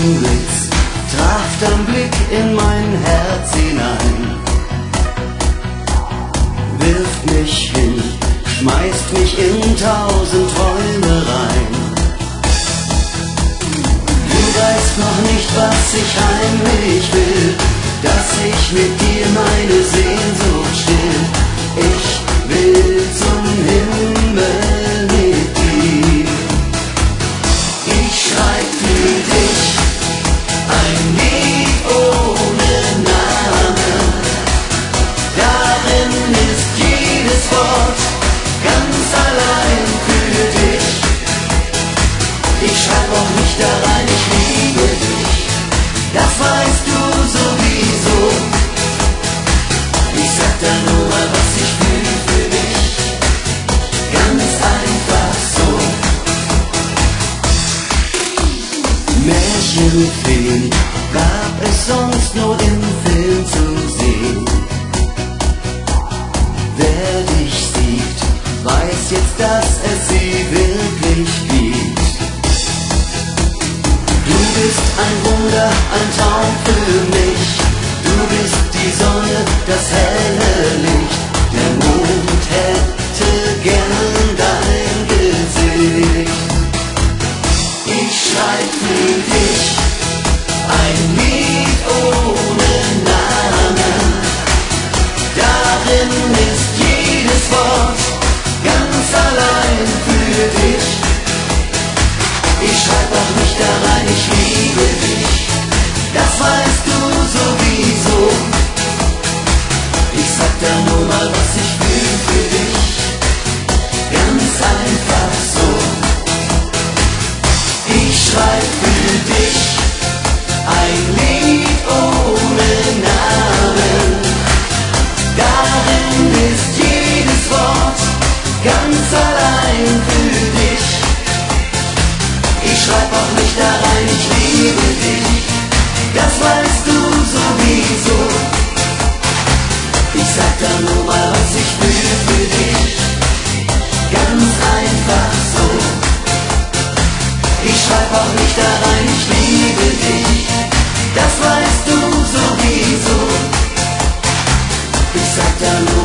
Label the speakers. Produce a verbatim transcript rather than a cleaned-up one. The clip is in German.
Speaker 1: Ein Blitz traf dein Blick in mein Herz hinein, wirft mich hin, schmeißt mich in tausend Träume rein. Du weißt noch nicht, was ich heimlich will, dass ich mit dir meine Sehnsucht still. Ich will zum Himmel mit dir. Ich schreib für dich ein Lied ohne Namen. Darin ist jedes Wort ganz allein für dich. Ich schreib auch nicht da rein, ich liebe dich. Das weißt du sowieso. Ich sag da nur mal, was ich fühl für dich. Ganz einfach so. Märchenfeen gab es sonst nur im Film zu sehen. Wer dich sieht, weiß jetzt, dass es sie wirklich gibt. Du bist ein Wunder, ein Traum für mich. Du bist die Sonne, das helle Licht. Der Mond hätte gern dein Gesicht. Ich schreib für dich ein Lied ohne Namen. Darin ist jedes Wort ganz allein für dich. Ich schreib auch nicht da rein, ich liebe dich. Das weißt du sowieso. Ich sag da nur mal, was ich fühl für dich. Ganz einfach so. Ich schreib für dich ein Lied ohne Namen. Darin ist jedes Wort ganz allein für dich. Ich schreib auch nicht da rein, ich liebe dich. Das weißt du sowieso. Ich sag da nur mal, was ich fühl für dich. Ganz einfach so. Ich schreib auch nicht da rein, ich liebe dich. Das weißt du sowieso. Ich sag da nur